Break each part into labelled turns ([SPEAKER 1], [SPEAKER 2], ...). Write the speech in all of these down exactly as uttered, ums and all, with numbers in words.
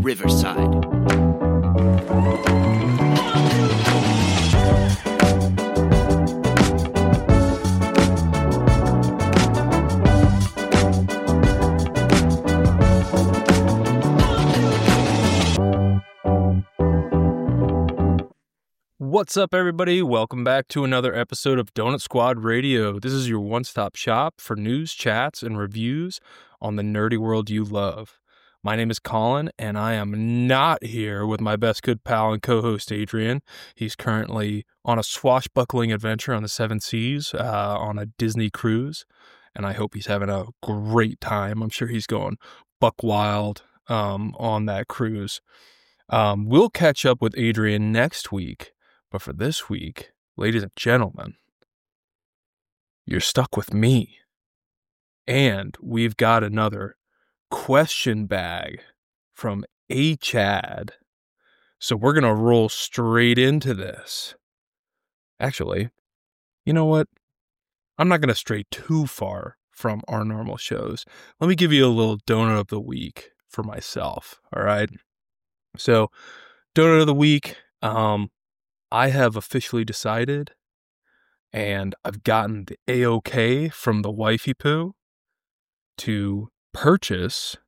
[SPEAKER 1] Riverside.
[SPEAKER 2] What's up, everybody? Welcome back to another episode of Donut Squad Radio. This is your one-stop shop for news, chats, and reviews on the nerdy world you love. My name is Colin, and I am not here with my best good pal and co-host, Adrian. He's currently on a swashbuckling adventure on the seven seas uh, on a Disney cruise, and I hope he's having a great time. I'm sure he's going buck wild um, on that cruise. Um, we'll catch up with Adrian next week. But for this week, ladies and gentlemen, you're stuck with me. And we've got another question bag from A Chad. So we're going to roll straight into this. Actually, you know what? I'm not going to stray too far from our normal shows. Let me give you a little donut of the week for myself, all right? So, donut of the week, um... I have officially decided, and I've gotten the A-OK from the wifey poo to purchase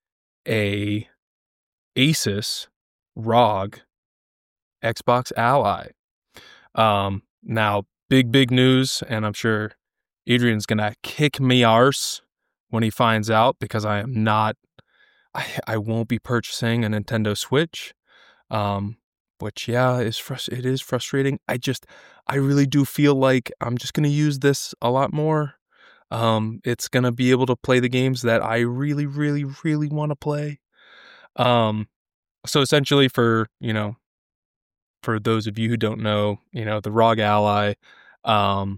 [SPEAKER 2] a Asus R O G Xbox Ally. Um, now, big, big news, and I'm sure Adrian's going to kick me arse when he finds out, because I am not, I, I won't be purchasing a Nintendo Switch. Um, Which, yeah, is frust- it is frustrating. I just, I really do feel like I'm just going to use this a lot more. Um, it's going to be able to play the games that I really, really, really want to play. Um, so essentially for, you know, for those of you who don't know, you know, the R O G Ally, um,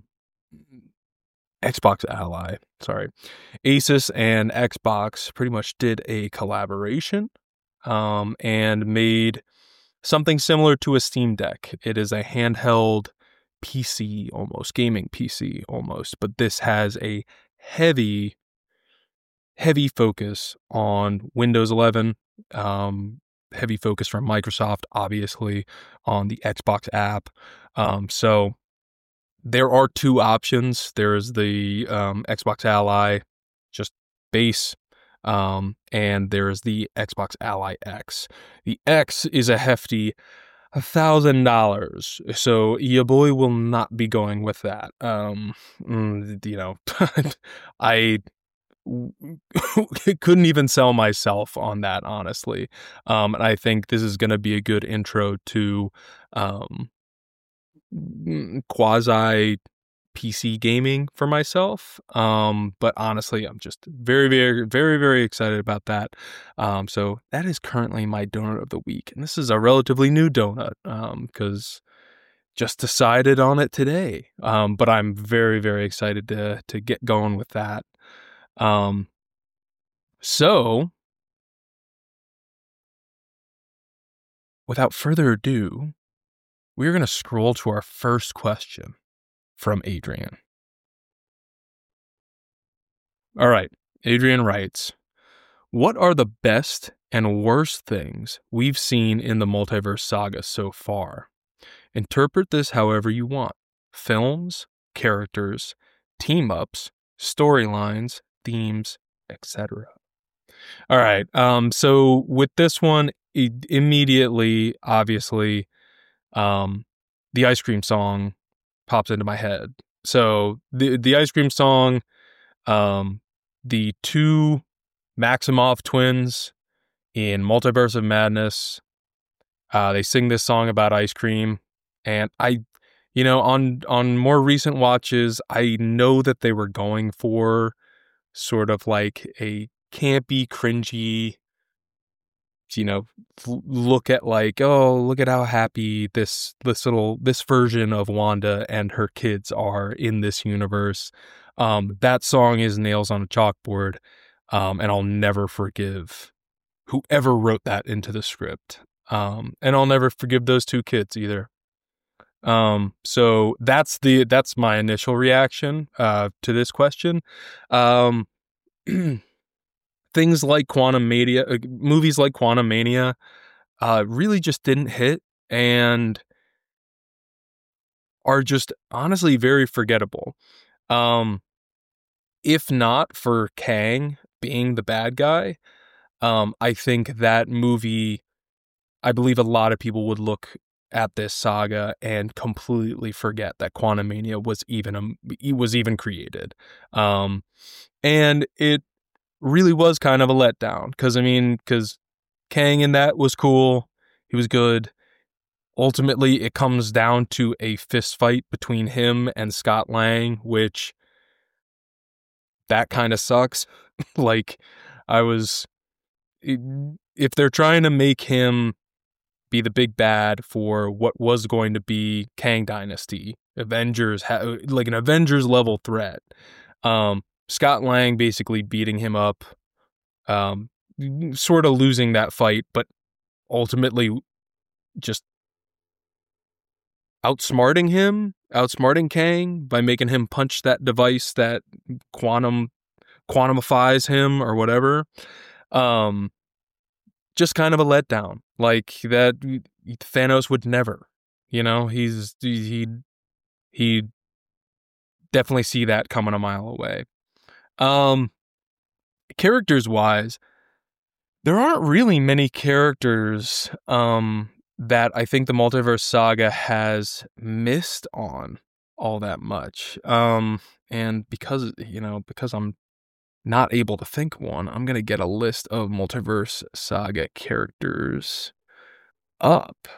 [SPEAKER 2] Xbox Ally, sorry, Asus and Xbox pretty much did a collaboration, um, and made something similar to a Steam Deck. It is a handheld P C almost, gaming P C almost, but this has a heavy, heavy focus on Windows eleven, um, heavy focus from Microsoft, obviously, on the Xbox app. Um, so there are two options. There is the um, Xbox Ally, just base, Um, and there's the Xbox Ally X. The X is a hefty a thousand dollars, so your boy will not be going with that. Um, you know, I couldn't even sell myself on that, honestly. Um, and I think this is going to be a good intro to um, quasi P C gaming for myself. Um, but honestly, I'm just very, very, very, very excited about that. Um, so that is currently my donut of the week. And this is a relatively new donut, um, because just decided on it today. Um, but I'm very, very excited to, to get going with that. Um, so without further ado, we're going to scroll to our first question from Adrian. All right, Adrian writes, what are the best and worst things we've seen in the Multiverse Saga so far? Interpret this however you want. Films, characters, team-ups, storylines, themes, et cetera. All right, um, so with this one, it immediately, obviously, um, the ice cream song pops into my head. So the the ice cream song, um, the two Maximoff twins in Multiverse of Madness, uh, they sing this song about ice cream, and I, you know, on on more recent watches, I know that they were going for sort of like a campy, cringy, you know, look at like, oh, look at how happy this this little this version of Wanda and her kids are in this universe. Um, that song is nails on a chalkboard, um, and I'll never forgive whoever wrote that into the script. Um, and I'll never forgive those two kids either. Um, so that's the that's my initial reaction uh, to this question. Um, things like Quantum Mania, uh, movies like Quantum Mania, uh, really just didn't hit and are just honestly very forgettable. Um, if not for Kang being the bad guy, um, I think that movie, I believe a lot of people would look at this saga and completely forget that Quantum Mania was even a, was even created. Um, and it really was kind of a letdown because I mean, because Kang in that was cool, he was good. Ultimately, it comes down to a fist fight between him and Scott Lang, which that kind of sucks. Like, I was, if they're trying to make him be the big bad for what was going to be Kang Dynasty, Avengers, like an Avengers level threat, um, Scott Lang basically beating him up, um, sort of losing that fight, but ultimately just outsmarting him, outsmarting Kang by making him punch that device that quantum quantumifies him or whatever. Um, just kind of a letdown. Like that, Thanos would never. You know, he's he he definitely see that coming a mile away. Um, characters wise, there aren't really many characters um that I think the Multiverse Saga has missed on all that much. Um, and because, you know, because I'm not able to think one, I'm going to get a list of Multiverse Saga characters up.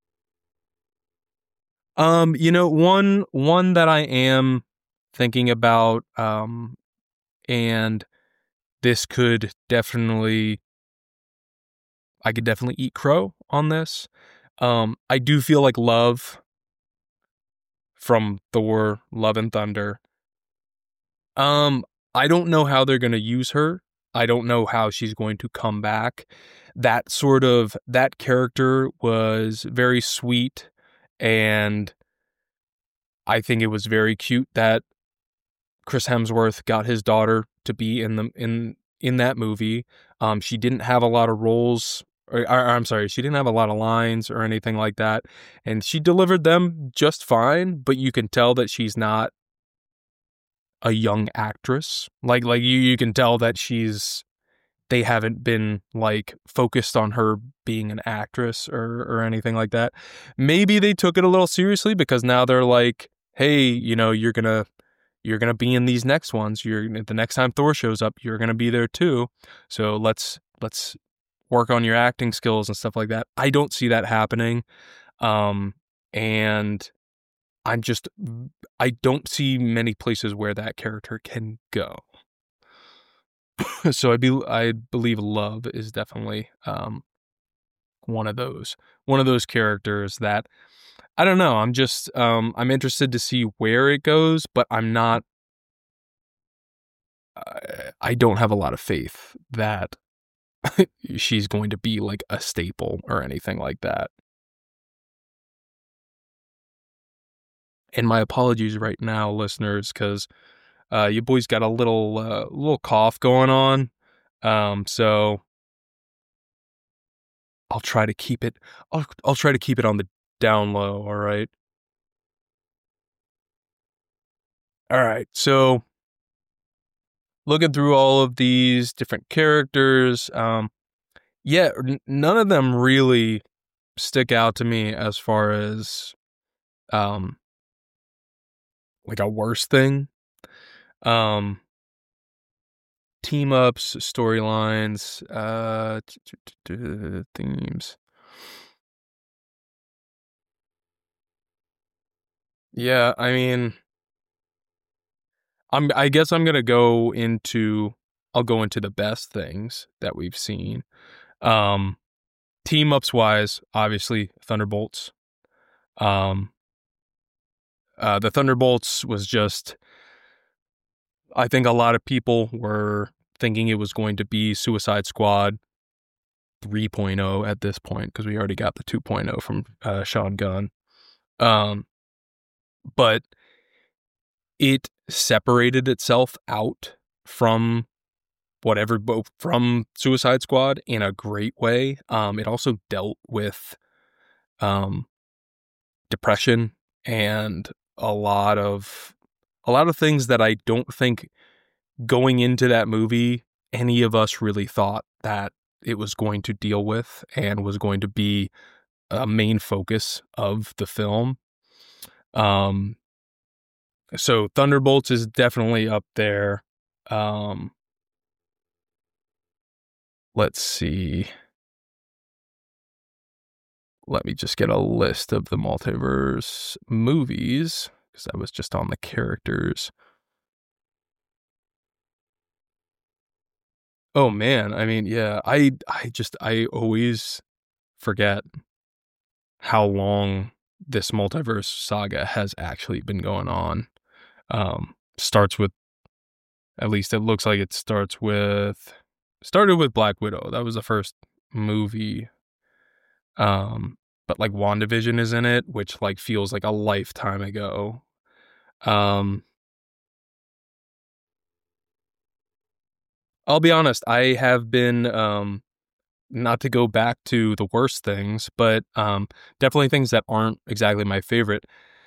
[SPEAKER 2] Um, you know, one one that I am thinking about, um, and this could definitely, I could definitely eat crow on this. Um, I do feel like Love from Thor, Love and Thunder. Um, I don't know how they're going to use her. I don't know how she's going to come back. That sort of, that character was very sweet, and I think it was very cute that Chris Hemsworth got his daughter to be in the in in that movie. Um, she didn't have a lot of roles, or, or I'm sorry, she didn't have a lot of lines or anything like that, and she delivered them just fine. But you can tell that she's not a young actress. Like like you you can tell that she's they haven't been like focused on her being an actress or or anything like that. Maybe they took it a little seriously because now they're like, hey, you know, you're gonna you're gonna be in these next ones. You're the next time Thor shows up, you're gonna be there too. So let's let's work on your acting skills and stuff like that. I don't see that happening. Um, and I'm just, I don't see many places where that character can go. So I be, I believe Love is definitely um, one of those, one of those characters that, I don't know. I'm just, um, I'm interested to see where it goes, but I'm not, uh, I don't have a lot of faith that she's going to be like a staple or anything like that. And my apologies right now, listeners, because uh, you boys got a little uh, little cough going on. Um, so I'll try to keep it. I'll I'll try to keep it on the down low. All right. All right. So looking through all of these different characters, um, yeah, n- none of them really stick out to me as far as um like a worse thing. Um, team ups, storylines, uh, themes. Yeah, I mean, I'm. I guess I'm gonna go into. I'll go into the best things that we've seen. Um, team ups wise, obviously Thunderbolts. Um, uh, the Thunderbolts was just. I think a lot of people were thinking it was going to be Suicide Squad three point oh at this point because we already got the two point oh from uh, Sean Gunn. Um, but it separated itself out from whatever both from Suicide Squad in a great way. Um, it also dealt with um, depression and a lot of a lot of things that I don't think going into that movie any of us really thought that it was going to deal with and was going to be a main focus of the film. Um, so Thunderbolts is definitely up there. Um, let's see. Let me just get a list of the multiverse movies because I was just on the characters. Oh man, I mean, yeah, I I just I always forget how long this multiverse saga has actually been going on. Um, starts with, at least it looks like it starts with, started with Black Widow. That was the first movie. Um, but like WandaVision is in it, which like feels like a lifetime ago. Um, I'll be honest, I have been, um, not to go back to the worst things, but um, definitely things that aren't exactly my favorite.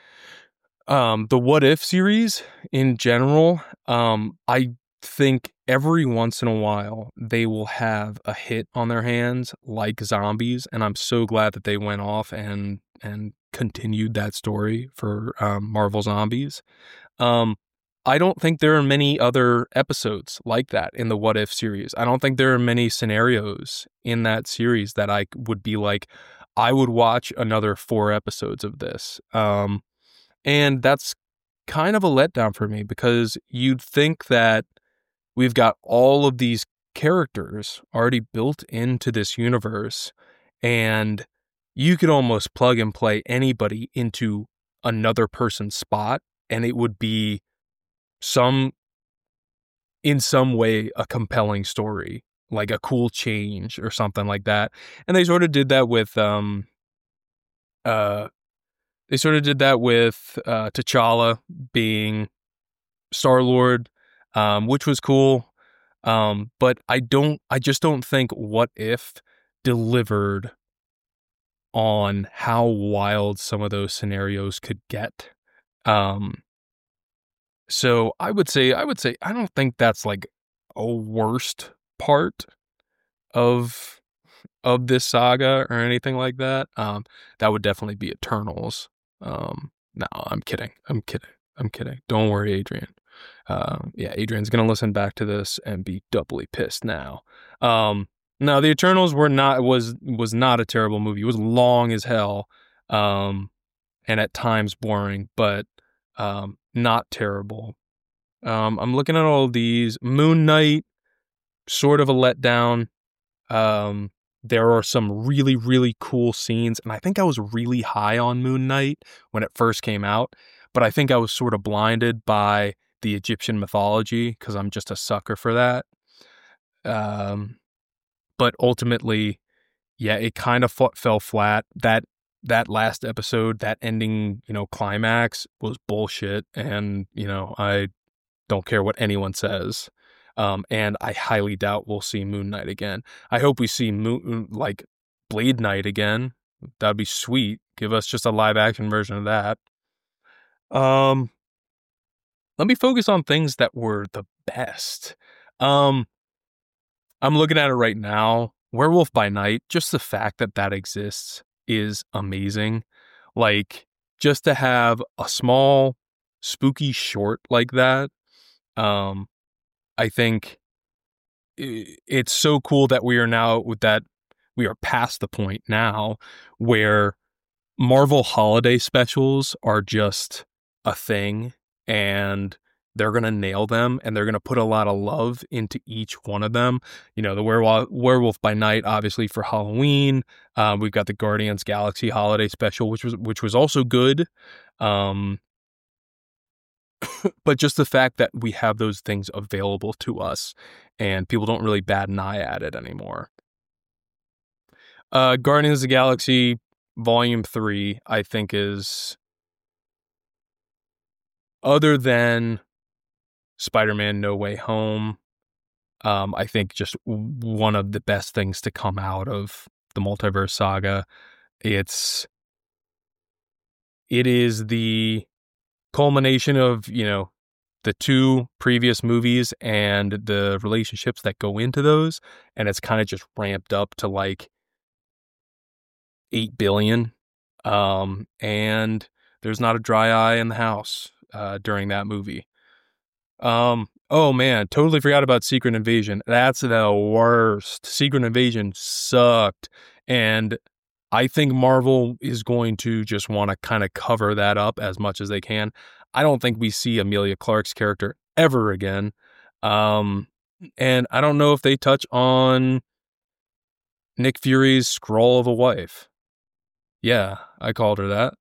[SPEAKER 2] Um, the What If series in general, um, I think every once in a while they will have a hit on their hands like Zombies, and I'm so glad that they went off and and continued that story for um, Marvel Zombies. Um, I don't think there are many other episodes like that in the What If series. I don't think there are many scenarios in that series that I would be like, I would watch another four episodes of this. Um, and that's kind of a letdown for me because you'd think that we've got all of these characters already built into this universe and you could almost plug and play anybody into another person's spot and it would be some, in some way, a compelling story, like a cool change or something like that. And they sort of did that with, um, uh, they sort of did that with uh, T'Challa being Star-Lord, um, which was cool. Um, but I don't, I just don't think What If delivered on how wild some of those scenarios could get. Um, so I would say, I would say, I don't think that's like a worst part of of this saga or anything like that. Um, that would definitely be Eternals. Um, no, I'm kidding. I'm kidding. I'm kidding. Don't worry, Adrian. Uh, yeah, Adrian's gonna listen back to this and be doubly pissed now. Um, no, the Eternals were not was was not a terrible movie. It was long as hell, um, and at times boring, but um, not terrible. Um, I'm looking at all of these. Moon Knight, sort of a letdown. Um, there are some really, really cool scenes, and I think I was really high on Moon Knight when it first came out, but I think I was sort of blinded by the Egyptian mythology because I'm just a sucker for that. Um, but ultimately, yeah, it kind of f- fell flat. That that last episode, that ending, you know, climax was bullshit, and you know, I don't care what anyone says. Um, and I highly doubt we'll see Moon Knight again. I hope we see Moon, like Blade Knight again. That'd be sweet. Give us just a live action version of that. Um, let me focus on things that were the best. Um, I'm looking at it right now. Werewolf by Night, just the fact that that exists is amazing. Like, just to have a small, spooky short like that, um, I think it's so cool that we are now with that we are past the point now where Marvel holiday specials are just a thing and they're going to nail them and they're going to put a lot of love into each one of them. You know, the Werewolf, Werewolf by Night, obviously for Halloween. Um, we've got the Guardians Galaxy holiday special, which was, which was also good. Um, but just the fact that we have those things available to us and people don't really bat an eye at it anymore. Uh, Guardians of the Galaxy Volume three, I think, is, other than Spider-Man No Way Home, Um, I think just one of the best things to come out of the Multiverse Saga. It's it is the culmination of, you know, the two previous movies and the relationships that go into those, and it's kind of just ramped up to like eight billion. Um, and there's not a dry eye in the house uh, during that movie. Um, oh man, totally forgot about Secret Invasion. That's the worst. Secret Invasion sucked. And I think Marvel is going to just want to kind of cover that up as much as they can. I don't think we see Emilia Clarke's character ever again. Um, and I don't know if they touch on Nick Fury's Skrull of a wife. Yeah, I called her that.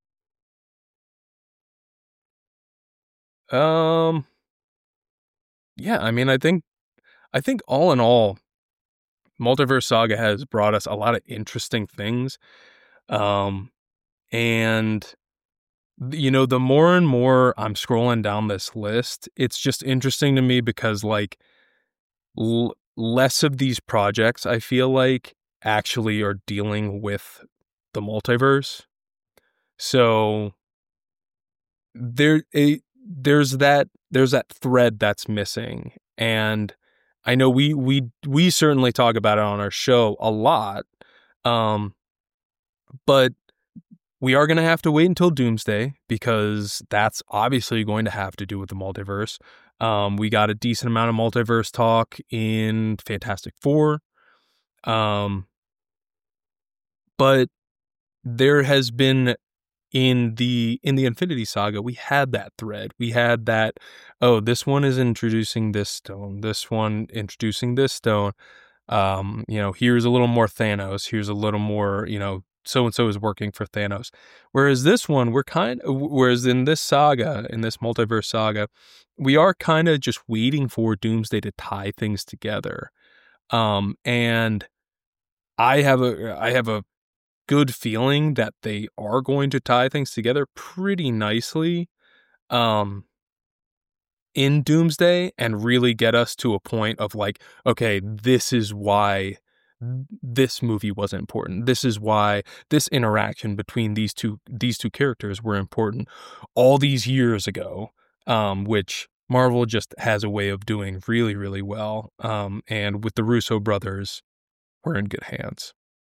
[SPEAKER 2] Um, yeah, I mean, I think, I think all in all, Multiverse Saga has brought us a lot of interesting things. Um, and you know, the more and more I'm scrolling down this list, it's just interesting to me because like l- less of these projects, I feel like, actually are dealing with the multiverse. So there a, there's that there's that thread that's missing. And I know we we we certainly talk about it on our show a lot. Um but we are going to have to wait until Doomsday because that's obviously going to have to do with the multiverse. Um, we got a decent amount of multiverse talk in Fantastic Four. Um, but there has been in the in the Infinity Saga, we had that thread. We had that, oh, this one is introducing this stone, this one introducing this stone. Um, you know, here's a little more Thanos, here's a little more, you know, so and so is working for Thanos. Whereas this one, we're kind of, whereas in this saga, in this multiverse saga, we are kind of just waiting for Doomsday to tie things together. Um, and I have a, I have a good feeling that they are going to tie things together pretty nicely. Um, in Doomsday and really get us to a point of like, okay, this is why this movie was important. This is why this interaction between these two these two characters were important all these years ago, um, which Marvel just has a way of doing really, really well. Um, and with the Russo brothers, we're in good hands.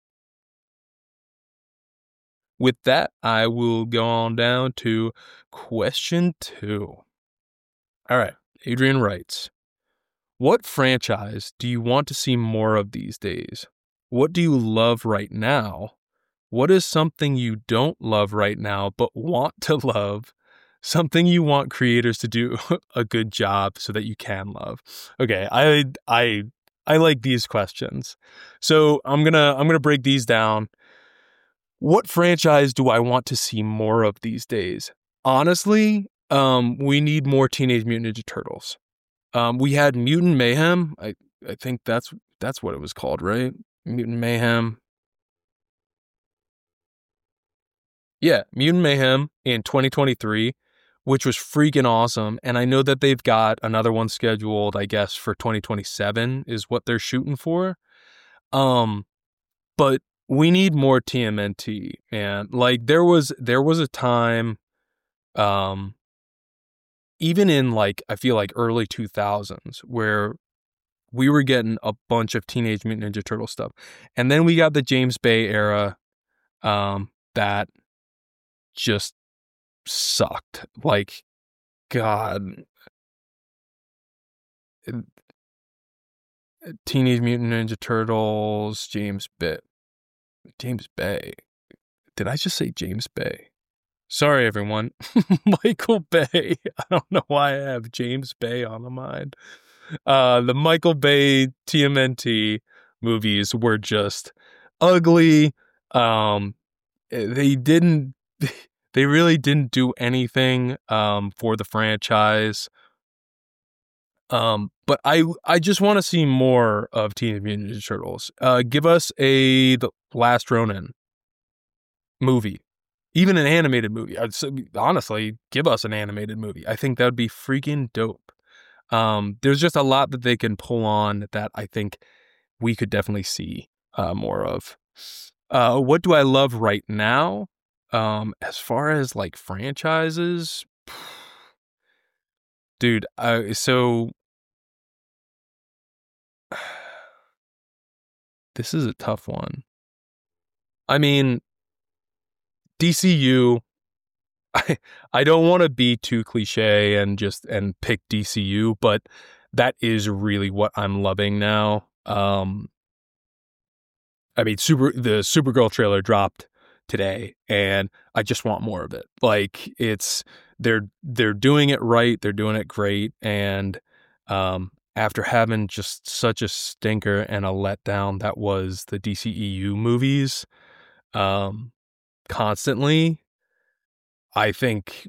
[SPEAKER 2] With that, I will go on down to question two. All right, Adrian writes, what franchise do you want to see more of these days? What do you love right now? What is something you don't love right now but want to love? Something you want creators to do a good job so that you can love. Okay, I I I like these questions. So, I'm going to I'm going to break these down. What franchise do I want to see more of these days? Honestly, um we need more Teenage Mutant Ninja Turtles. Um, we had Mutant Mayhem. I, I think that's that's what it was called, right? Mutant Mayhem. Yeah, Mutant Mayhem in twenty twenty-three, which was freaking awesome. And I know that they've got another one scheduled, I guess, for twenty twenty-seven is what they're shooting for. Um, but we need more T M N T, man. Like there was there was a time, um, even in like I feel like early two thousands where we were getting a bunch of Teenage Mutant Ninja Turtle stuff. And then we got the James Bay era um, that just sucked. Like, God. Teenage Mutant Ninja Turtles, James Bay. James Bay. Did I just say James Bay? Sorry, everyone. Michael Bay. I don't know why I have James Bay on the mind. Uh, the Michael Bay T M N T movies were just ugly. Um, they didn't, they really didn't do anything um, for the franchise. Um, but I, I just want to see more of Teenage Mutant Ninja Turtles. Uh, give us a The Last Ronin movie, even an animated movie. I'd say, honestly, give us an animated movie. I think that would be freaking dope. Um, there's just a lot that they can pull on that I think we could definitely see uh, more of. Uh, what do I love right now? Um, as far as like franchises, dude, uh, so this is a tough one. I mean, D C U, I, I don't want to be too cliche and just and pick D C U, but that is really what I'm loving now. Um, I mean, super the Supergirl trailer dropped today, and I just want more of it. Like it's they're they're doing it right, they're doing it great, and um, after having just such a stinker and a letdown that was the D C E U movies, um, constantly, I think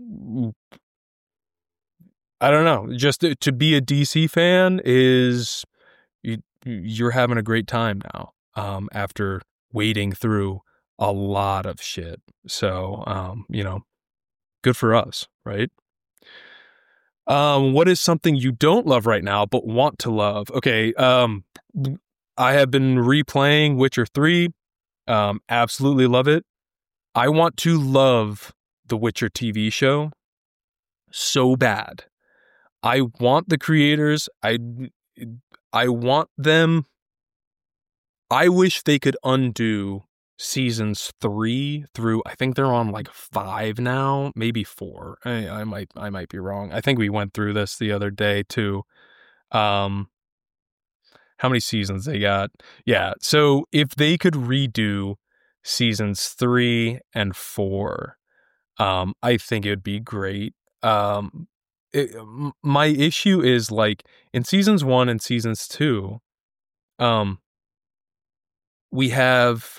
[SPEAKER 2] I don't know. Just to, to be a D C fan is you, you're having a great time now. Um, after wading through a lot of shit, so um, you know, good for us, right? Um, what is something you don't love right now but want to love? Okay, um, I have been replaying Witcher three. Um, absolutely love it. I want to love the Witcher T V show so bad. I want the creators. I I want them. I wish they could undo seasons three through. I think they're on like five now, maybe four. I, I might I might be wrong. I think we went through this the other day too. Um, how many seasons they got? Yeah. So if they could redo seasons three and four, um, I think it would be great. Um, it, my issue is like in seasons one and seasons two, um, we have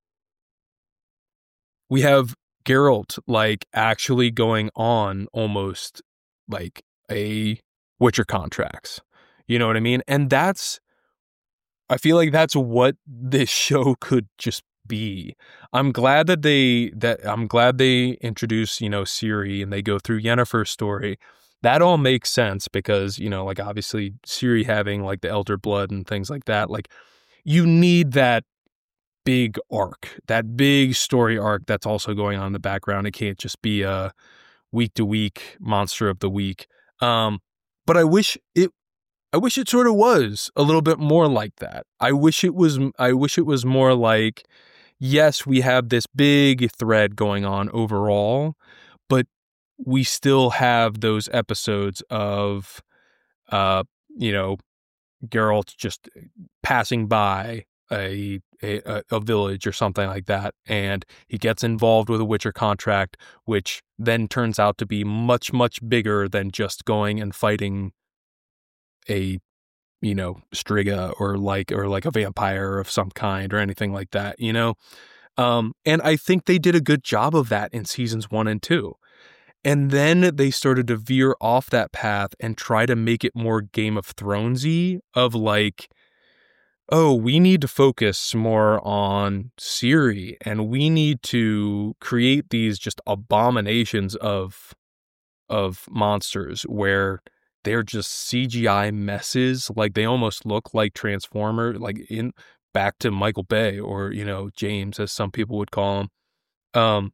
[SPEAKER 2] we have Geralt like actually going on almost like a Witcher contracts. You know what I mean? And that's I feel like that's what this show could just be. I'm glad that they that I'm glad they introduce, you know, Ciri and they go through Yennefer's story. That all makes sense because, you know, like obviously Ciri having like the elder blood and things like that, like you need that big arc, that big story arc that's also going on in the background. It can't just be a week to week monster of the week. Um, but I wish it I wish it sort of was a little bit more like that. I wish it was I wish it was more like, yes, we have this big thread going on overall, but we still have those episodes of uh, you know, Geralt just passing by a, a a village or something like that, and he gets involved with a Witcher contract, which then turns out to be much, much bigger than just going and fighting a, you know, Striga or like or like a vampire of some kind or anything like that, you know? Um, and I think they did a good job of that in seasons one and two. And then they started to veer off that path and try to make it more Game of Thronesy of like, oh, we need to focus more on Ciri and we need to create these just abominations of of monsters where they're just C G I messes. Like they almost look like Transformer, like in back to Michael Bay or, you know, James, as some people would call him. Um,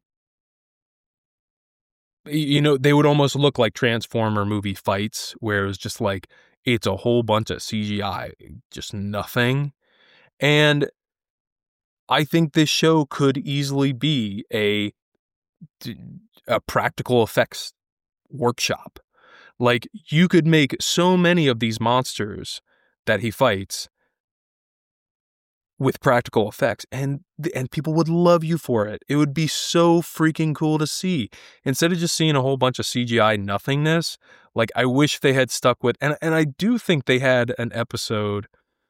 [SPEAKER 2] you know, they would almost look like Transformer movie fights where it was just like, it's a whole bunch of C G I, just nothing. And I think this show could easily be a, a practical effects workshop. Like, you could make so many of these monsters that he fights with practical effects, and and people would love you for it. It would be so freaking cool to see. Instead of just seeing a whole bunch of C G I nothingness, like, I wish they had stuck with, and, and I do think they had an episode,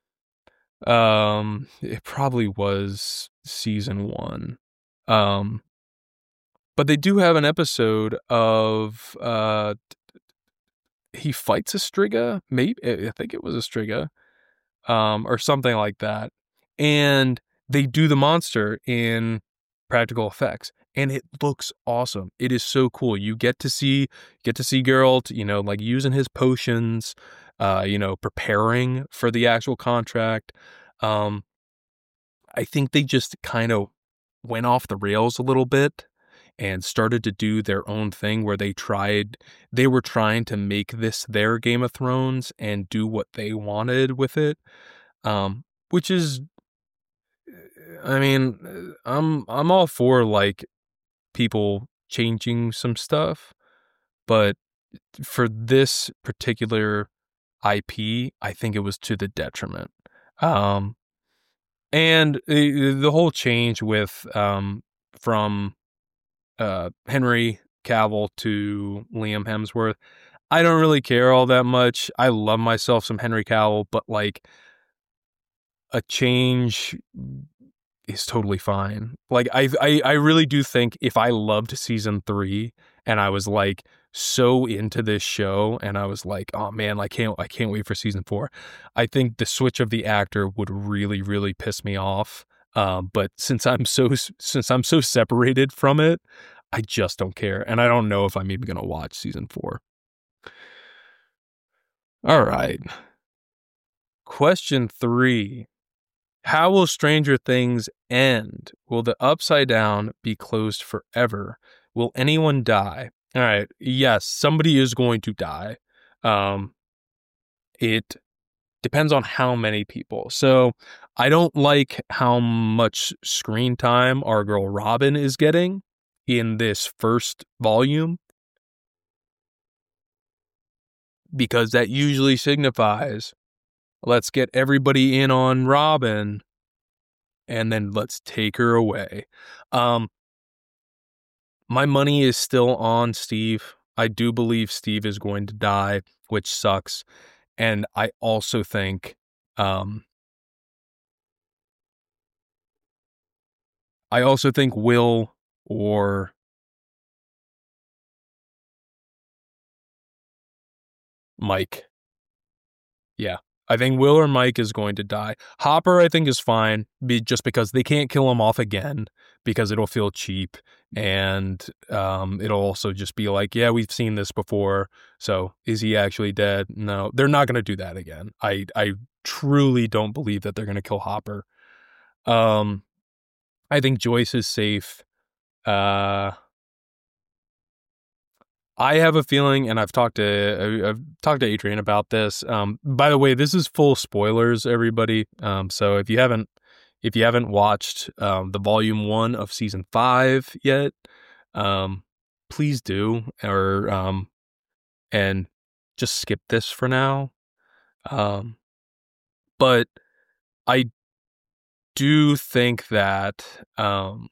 [SPEAKER 2] um, it probably was season one, um, but they do have an episode of, uh, he fights a Striga, maybe, I think it was a Striga, um, or something like that. And they do the monster in practical effects, and it looks awesome. It is so cool. You get to see, get to see Geralt, you know, like using his potions, uh, you know, preparing for the actual contract. Um, I think they just kind of went off the rails a little bit and started to do their own thing where they tried, they were trying to make this their Game of Thrones and do what they wanted with it. Um, which is, I mean, I'm, I'm all for like people changing some stuff, but for this particular I P, I think it was to the detriment. Um, and the, the whole change with, um, from, uh, Henry Cavill to Liam Hemsworth, I don't really care all that much. I love myself some Henry Cavill, but like a change is totally fine. Like I, I, I really do think if I loved season three and I was like so into this show and I was like, oh man, I can't, I can't wait for season four. I think the switch of the actor would really, really piss me off. Um, but since I'm so, since I'm so separated from it, I just don't care. And I don't know if I'm even going to watch season four. All right. Question three. How will Stranger Things end? Will the Upside Down be closed forever? Will anyone die? All right. Yes, somebody is going to die. Um, it depends on how many people. So I don't like how much screen time our girl Robin is getting in this first volume, because that usually signifies let's get everybody in on Robin and then let's take her away. Um, my money is still on Steve. I do believe Steve is going to die, which sucks. And I also think, um, I also think Will or Mike. Yeah. I think Will or Mike is going to die. Hopper, I think, is fine, be, just because they can't kill him off again, because it'll feel cheap, and um, it'll also just be like, yeah, we've seen this before, so is he actually dead? No, they're not going to do that again. I, I truly don't believe that they're going to kill Hopper. Um, I think Joyce is safe. Uh, I have a feeling, and I've talked to I've talked to Adrian about this. Um, by the way, this is full spoilers, everybody. Um, so if you haven't if you haven't watched um, the volume one of season five yet, um, please do, or um, and just skip this for now. Um, but I do think that um,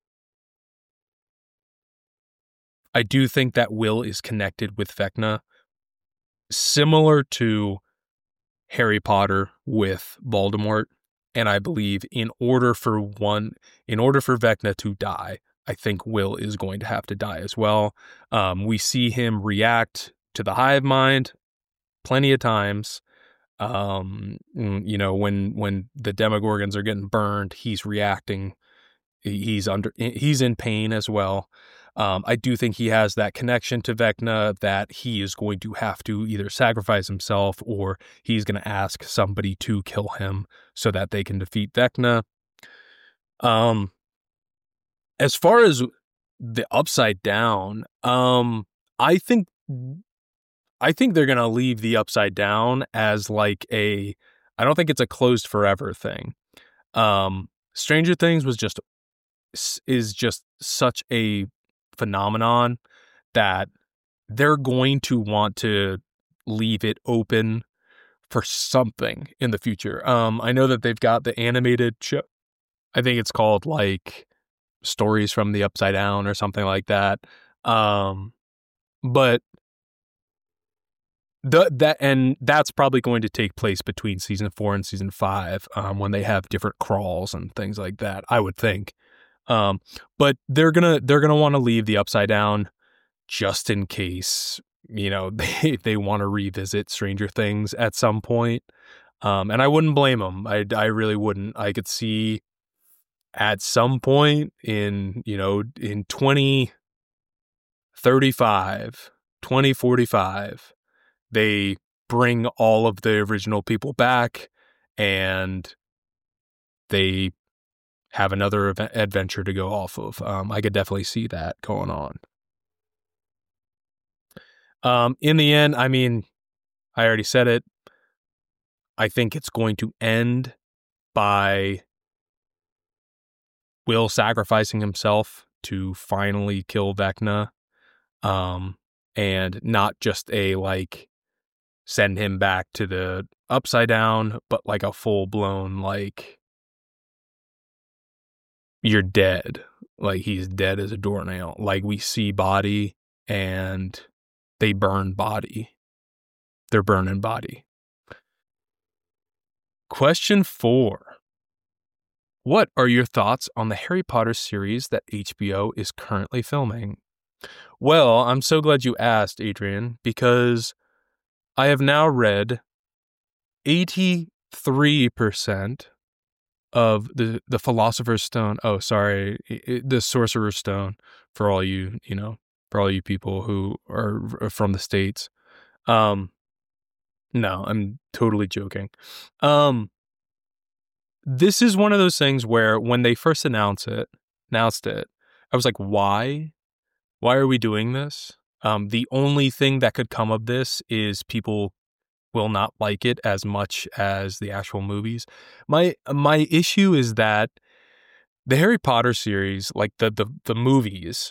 [SPEAKER 2] I do think that Will is connected with Vecna, similar to Harry Potter with Voldemort. And I believe in order for one, in order for Vecna to die, I think Will is going to have to die as well. Um, we see him react to the hive mind plenty of times. Um, you know, when when the Demogorgons are getting burned, he's reacting. He's under, he's in pain as well. Um, I do think he has that connection to Vecna that he is going to have to either sacrifice himself or he's going to ask somebody to kill him so that they can defeat Vecna. Um, as far as the Upside Down, um, I think I think they're going to leave the Upside Down as like a, I don't think it's a closed forever thing. Um, Stranger Things was just is just such a phenomenon that they're going to want to leave it open for something in the future. Um, I know that they've got the animated show. I think it's called like Stories from the Upside Down or something like that. Um, but the, that, and that's probably going to take place between season four and season five, um, when they have different crawls and things like that, I would think. Um, but they're gonna they're gonna want to leave the Upside Down just in case, you know, they they want to revisit Stranger Things at some point. Um, and I wouldn't blame them. I I really wouldn't. I could see at some point in, you know, in twenty thirty-five, twenty forty-five, they bring all of the original people back and they have another ev- adventure to go off of. Um, I could definitely see that going on. Um, in the end, I mean, I already said it. I think it's going to end by Will sacrificing himself to finally kill Vecna. Um, and not just a, like, send him back to the Upside Down, but like a full blown, like, you're dead. Like, he's dead as a doornail. Like, we see body and they burn body. They're burning body. Question four. What are your thoughts on the Harry Potter series that H B O is currently filming? Well, I'm so glad you asked, Adrian, because I have now read eighty-three percent of the, the Philosopher's Stone. Oh, sorry, the Sorcerer's Stone, for all you, you know, for all you people who are from the States. Um, no, I'm totally joking. Um, this is one of those things where when they first announced it, announced it, I was like, why? Why are we doing this? Um, the only thing that could come of this is people will not like it as much as the actual movies. My my issue is that the Harry Potter series, like the the, the movies,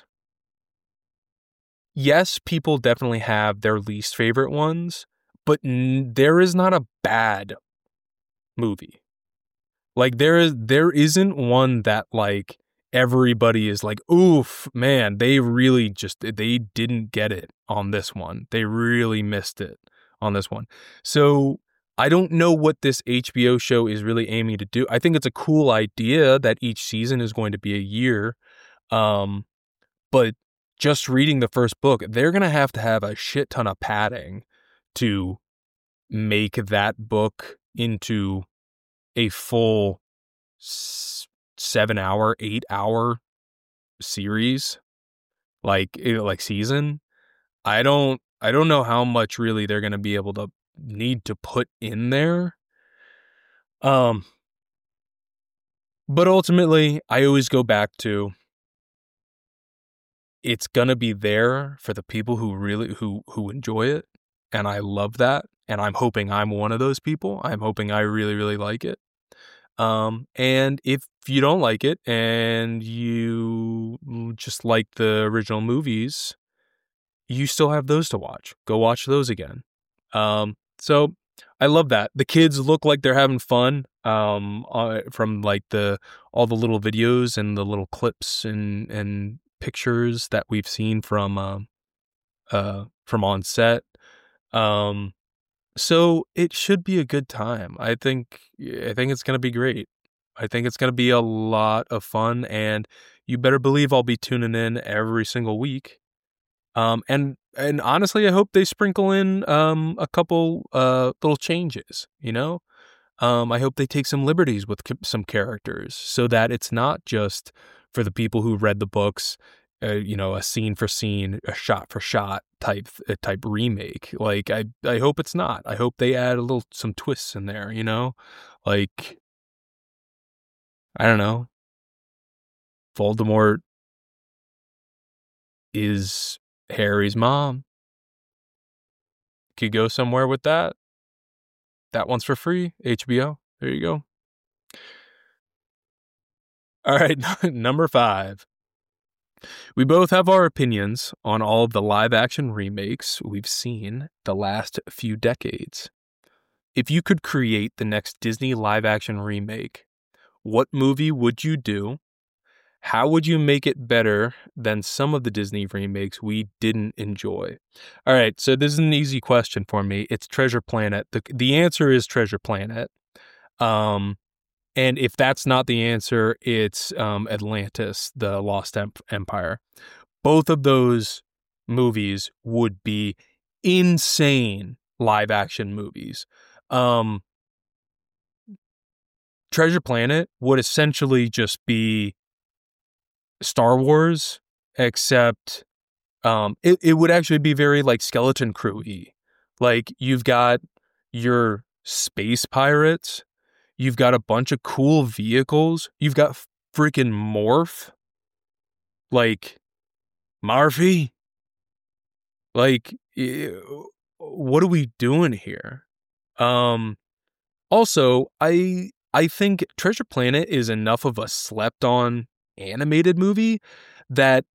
[SPEAKER 2] yes, people definitely have their least favorite ones, but n- there is not a bad movie. Like there is there isn't one that like everybody is like, oof, man, they really just they didn't get it on this one. They really missed it on this one. So I don't know what this H B O show is really aiming to do. I think it's a cool idea that each season is going to be a year. Um, but just reading the first book, they're going to have to have a shit ton of padding to make that book into a full seven hour, eight hour series, like like season. I don't I don't know how much really they're going to be able to need to put in there. Um, but ultimately, I always go back to it's going to be there for the people who really who who enjoy it, and I love that, and I'm hoping I'm one of those people. I'm hoping I really really like it. Um, and if you don't like it and you just like the original movies, you still have those to watch. Go watch those again. Um, so I love that. The kids look like they're having fun. Um, uh, from like the all the little videos and the little clips and and pictures that we've seen from um uh, uh from on set. Um, so it should be a good time. I think I think it's going to be great. I think it's going to be a lot of fun, and you better believe I'll be tuning in every single week. Um, and and honestly, I hope they sprinkle in um a couple uh little changes. You know, um, I hope they take some liberties with some characters so that it's not just for the people who read the books. Uh, you know, a scene for scene, a shot for shot type uh, type remake. Like I, I hope it's not. I hope they add a little some twists in there. You know, like I don't know. Voldemort is Harry's mom. Could go somewhere with that. That one's for free. H B O. There you go. All right, number five. We both have our opinions on all of the live-action remakes we've seen the last few decades. If you could create the next Disney live-action remake, what movie would you do? How would you make it better than some of the Disney remakes we didn't enjoy? All right, so this is an easy question for me. It's Treasure Planet. The, the answer is Treasure Planet. Um, and if that's not the answer, it's um, Atlantis, the Lost Empire. Both of those movies would be insane live action movies. Um, Treasure Planet would essentially just be Star Wars, except um, it, it would actually be very like Skeleton Crew-y. Like, you've got your space pirates, you've got a bunch of cool vehicles, you've got freaking Morph, like, Marfy, like, what are we doing here? Um, also, I I think Treasure Planet is enough of a slept-on animated movie that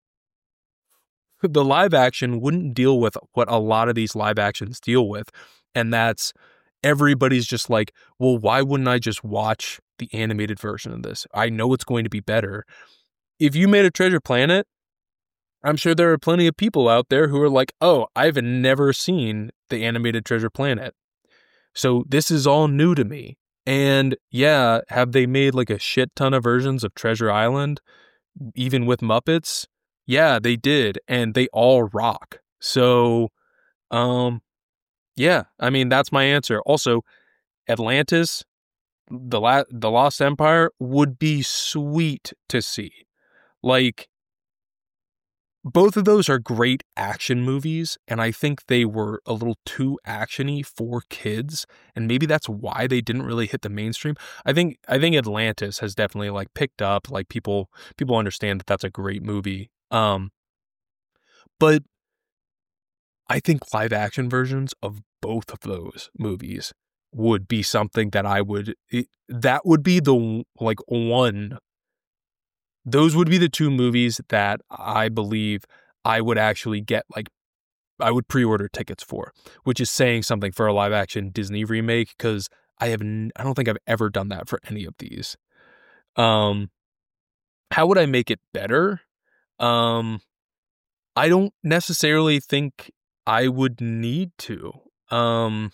[SPEAKER 2] the live action wouldn't deal with what a lot of these live actions deal with, and that's everybody's just like, well, why wouldn't I just watch the animated version of this? I know it's going to be better. If you made a Treasure Planet, I'm sure there are plenty of people out there who are like, oh, I've never seen the animated Treasure Planet, so this is all new to me. And yeah, have they made like a shit ton of versions of Treasure Island, even with Muppets? Yeah, they did, and they all rock. So, um, yeah, I mean, that's my answer. Also, Atlantis, the La- the Lost Empire would be sweet to see. Like, both of those are great action movies, and I think they were a little too actiony for kids, and maybe that's why they didn't really hit the mainstream. I think I think Atlantis has definitely like picked up, like people people understand that that's a great movie. Um, but I think live action versions of both of those movies would be something that I would it, that would be the like one those would be the two movies that I believe I would actually get like I would pre-order tickets for, which is saying something for a live action Disney remake because I have n- I don't think I've ever done that for any of these. Um, how would I make it better? Um, I don't necessarily think I would need to. Um,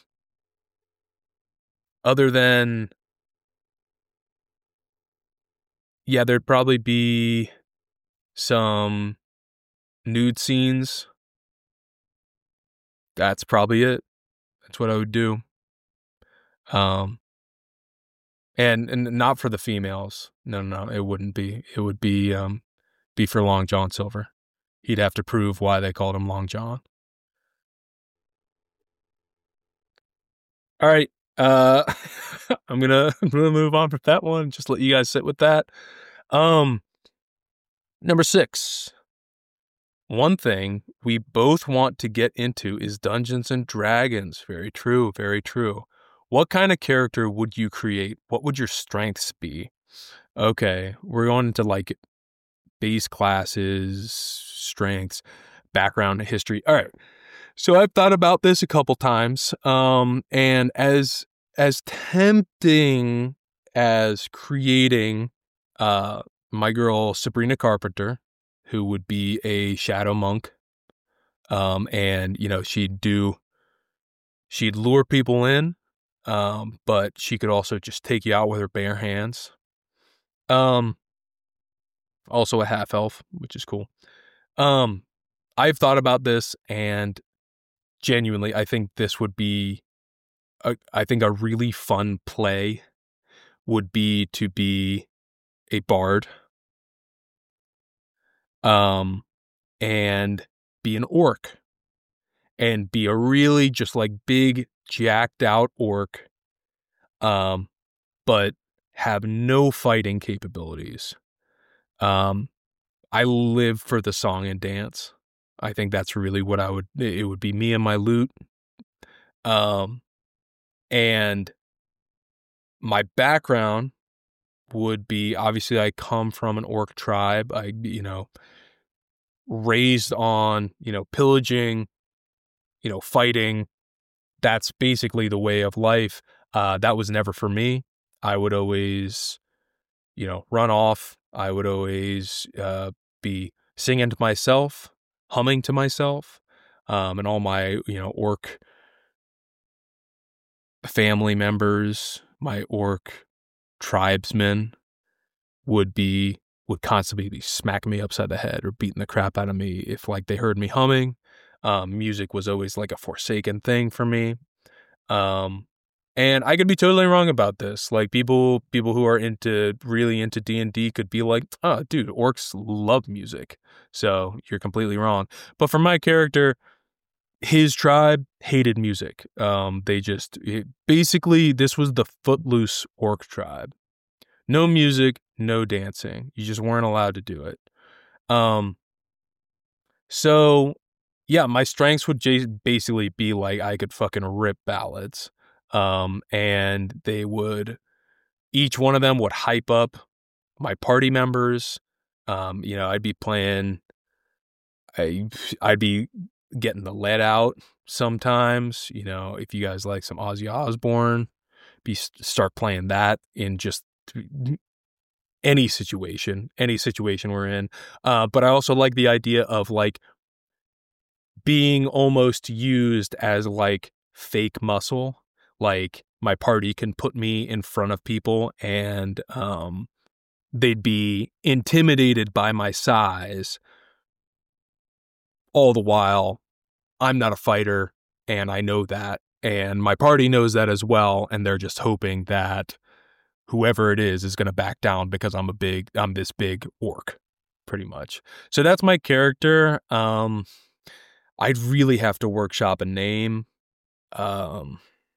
[SPEAKER 2] other than yeah, there'd probably be some nude scenes. That's probably it. That's what I would do. Um, and and not for the females. No, no, no, it wouldn't be. It would be um be for Long John Silver. He'd have to prove why they called him Long John. All right. Uh I'm gonna I'm gonna move on from that one. Just let you guys sit with that. Um number six. One thing we both want to get into is Dungeons and Dragons. Very true, very true. What kind of character would you create? What would your strengths be? Okay, we're going into like base classes, strengths, background, history. All right. So I've thought about this a couple times. Um, and as as tempting as creating uh my girl Sabrina Carpenter, who would be a shadow monk, um, and you know, she'd do she'd lure people in, um, but she could also just take you out with her bare hands. Um, also a half elf, which is cool. Um, I've thought about this, and genuinely, I think this would be, a, I think a really fun play would be to be a bard, um, and be an orc, and be a really just like big jacked out orc, um, but have no fighting capabilities. Um, I live for the song and dance. I think that's really what I would. It would be me and my lute. Um, and my background would be obviously I come from an orc tribe. I, you know, raised on, you know, pillaging, you know, fighting. That's basically the way of life. Uh, that was never for me. I would always, you know, run off. I would always uh, be singing to myself, humming to myself, um, and all my, you know, orc family members, my orc tribesmen would be would constantly be smacking me upside the head or beating the crap out of me if like they heard me humming. Um, music was always like a forsaken thing for me. Um, and I could be totally wrong about this. Like people people who are into really into D and D could be like, "Oh, dude, orcs love music." So, you're completely wrong. But for my character, his tribe hated music. Um, they just it, basically this was the footloose orc tribe. No music, no dancing. You just weren't allowed to do it. Um, so yeah, my strengths would j- basically be like I could fucking rip ballads. Um, and they would each one of them would hype up my party members. Um, you know, I'd be playing. I I'd be getting the lead out sometimes. You know, if you guys like some Ozzy Osbourne, be start playing that in just any situation, any situation we're in. Uh, but I also like the idea of like being almost used as like fake muscle. Like my party can put me in front of people and um, they'd be intimidated by my size. All the while, I'm not a fighter and I know that. And my party knows that as well. And they're just hoping that whoever it is is going to back down because I'm a big, I'm this big orc, pretty much. So that's my character. Um, I'd really have to workshop a name. Um,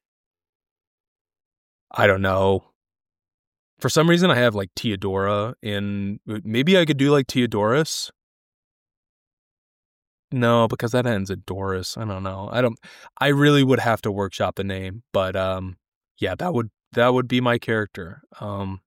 [SPEAKER 2] I don't know. For some reason, I have like Theodora in. Maybe I could do like Theodorus. No, because that ends at Doris. I don't know. I don't. I really would have to workshop the name, but um, yeah, that would that would be my character. Um,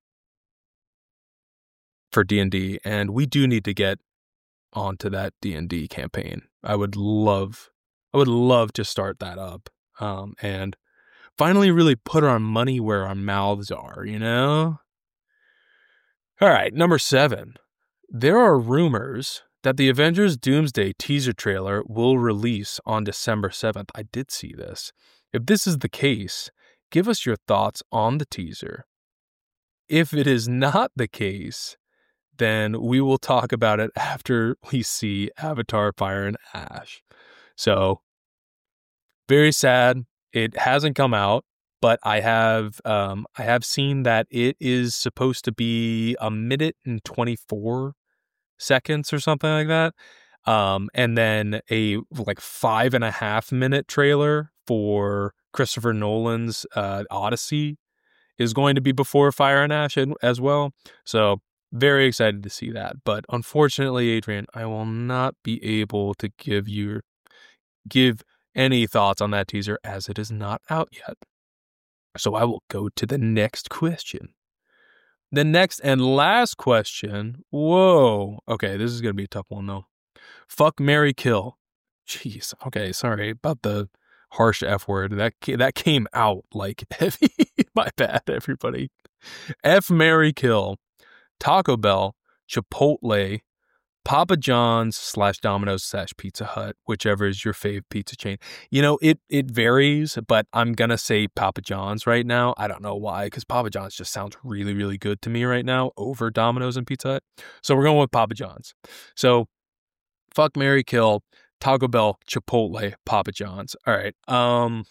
[SPEAKER 2] for D and D, and we do need to get onto that D and D campaign. I would love, I would love to start that up, um, and finally really put our money where our mouths are, you know? All right, number seven. There are rumors that the Avengers Doomsday teaser trailer will release on December seventh. I did see this. If this is the case, give us your thoughts on the teaser. If it is not the case, then we will talk about it after we see Avatar Fire and Ash. So, very sad. It hasn't come out, but I have um, I have seen that it is supposed to be a minute and twenty-four seconds or something like that. Um, and then a like five and a half minute trailer for Christopher Nolan's uh, Odyssey is going to be before Fire and Ash as well. So very excited to see that. But unfortunately, Adrian, I will not be able to give you give any thoughts on that teaser as it is not out yet. So I will go to the next question. The next and last question. Whoa. Okay, this is going to be a tough one, though. Fuck, marry, kill. Jeez. Okay, sorry about the harsh F word. That, that came out like heavy. My bad, everybody. F, marry, kill. Taco Bell, Chipotle, Papa John's slash Domino's slash Pizza Hut, whichever is your fave pizza chain. You know, it it varies, but I'm going to say Papa John's right now. I don't know why, because Papa John's just sounds really, really good to me right now over Domino's and Pizza Hut. So we're going with Papa John's. So fuck, marry, kill, Taco Bell, Chipotle, Papa John's. All right. Um,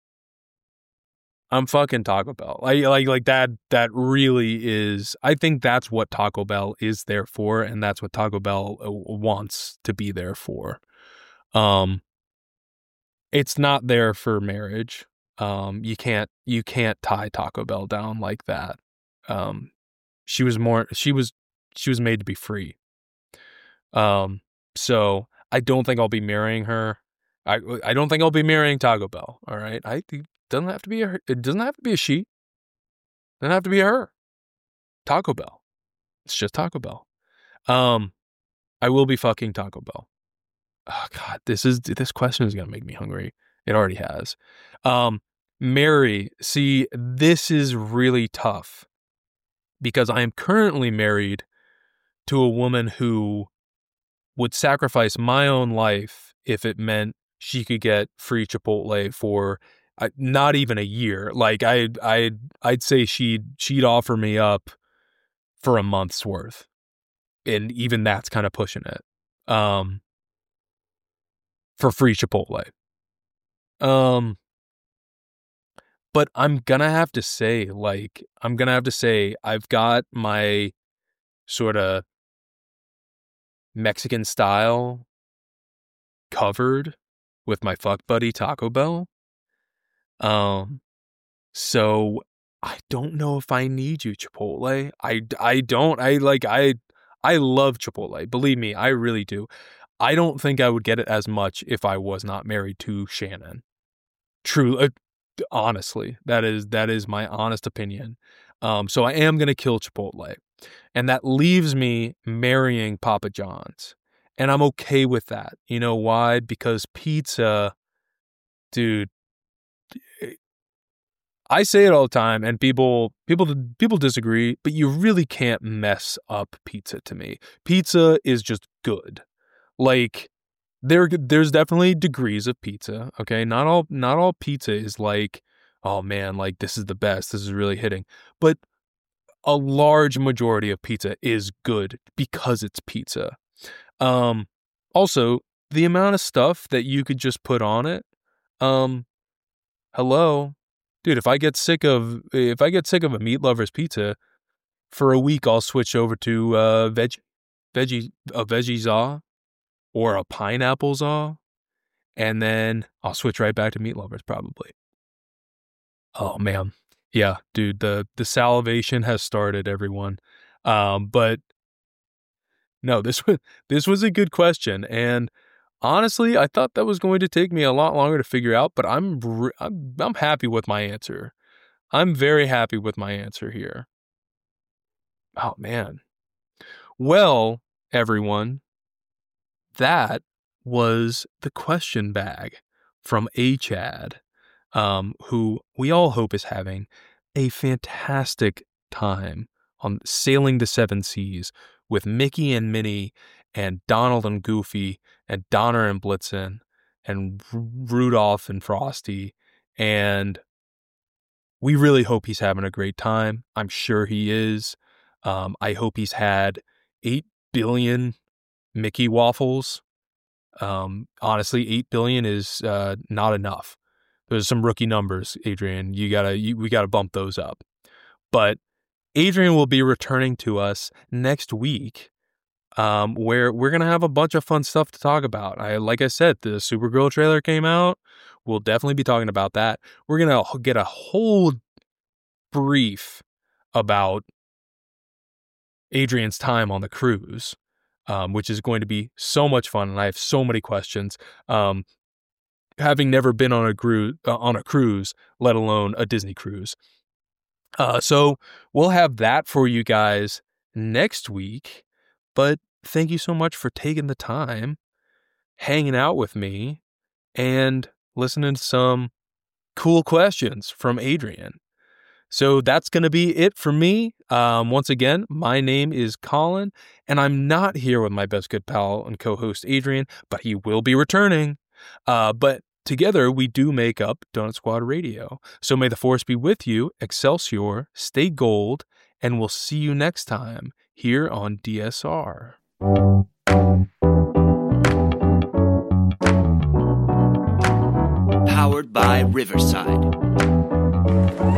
[SPEAKER 2] I'm fucking Taco Bell. Like, like, like that, that really is, I think that's what Taco Bell is there for. And that's what Taco Bell wants to be there for. Um, it's not there for marriage. Um, you can't, you can't tie Taco Bell down like that. Um, she was more, she was, she was made to be free. Um, so I don't think I'll be marrying her. I, I don't think I'll be marrying Taco Bell. All right. I think doesn't have to be a, it doesn't have to be a she. Doesn't have to be her. Taco Bell. It's just Taco Bell. Um, I will be fucking Taco Bell. Oh God, this is this question is gonna make me hungry. It already has. Um, Mary, see, this is really tough because I am currently married to a woman who would sacrifice my own life if it meant she could get free Chipotle for uh, not even a year. Like I, I, I'd say she'd she'd offer me up for a month's worth. And even that's kind of pushing it. Um, for free Chipotle. Um, but I'm gonna have to say, like, I'm gonna have to say, I've got my sort of Mexican style covered. with my fuck buddy Taco Bell. Um, so I don't know if I need you, Chipotle. I, I don't. I like, I, I love Chipotle. Believe me, I really do. I don't think I would get it as much if I was not married to Shannon. True, uh, honestly, that is that is my honest opinion. Um, so I am gonna kill Chipotle, and that leaves me marrying Papa John's, and I'm okay with that. You know why? Because pizza, dude. I say it all the time, and people people people disagree, but you really can't mess up pizza to me. Pizza is just good. Like, there there's definitely degrees of pizza, okay? Not all not all pizza is like, oh man, like this is the best. This is really hitting. But a large majority of pizza is good because it's pizza. Um also, the amount of stuff that you could just put on it, um hello. Dude, if I get sick of if I get sick of a Meat Lover's pizza, for a week I'll switch over to uh veg veggie a veggie za or a pineapple za, and then I'll switch right back to Meat Lovers probably. Oh man. Yeah, dude, the the salivation has started, everyone. Um but no, this was this was a good question, and honestly, I thought that was going to take me a lot longer to figure out, but I'm re- I'm, I'm happy with my answer. I'm very happy with my answer here. Oh, man. Well, everyone, that was the question bag from A Chad, um, who we all hope is having a fantastic time on sailing the seven seas with Mickey and Minnie and Donald and Goofy and Donner and Blitzen and R- Rudolph and Frosty, and we really hope he's having a great time. I'm sure he is. Um, I hope he's had eight billion Mickey waffles. Um, honestly, eight billion is uh, not enough. There's some rookie numbers, Adrian. You gotta, you, we gotta bump those up. But Adrian will be returning to us next week, um, where we're gonna have a bunch of fun stuff to talk about. I, like I said, the Supergirl trailer came out. We'll definitely be talking about that. We're gonna get a whole brief about Adrian's time on the cruise, um, which is going to be so much fun, and I have so many questions. Um, having never been on a cruise, uh, on a cruise, let alone a Disney cruise. Uh, so we'll have that for you guys next week. But thank you so much for taking the time, hanging out with me, and listening to some cool questions from Adrian. So that's going to be it for me. Um, once again, my name is Colin, and I'm not here with my best good pal and co-host Adrian, but he will be returning. Uh, but together we do make up Donut Squad Radio. So may the force be with you. Excelsior, stay gold, and we'll see you next time here on D S R.
[SPEAKER 1] Powered by Riverside.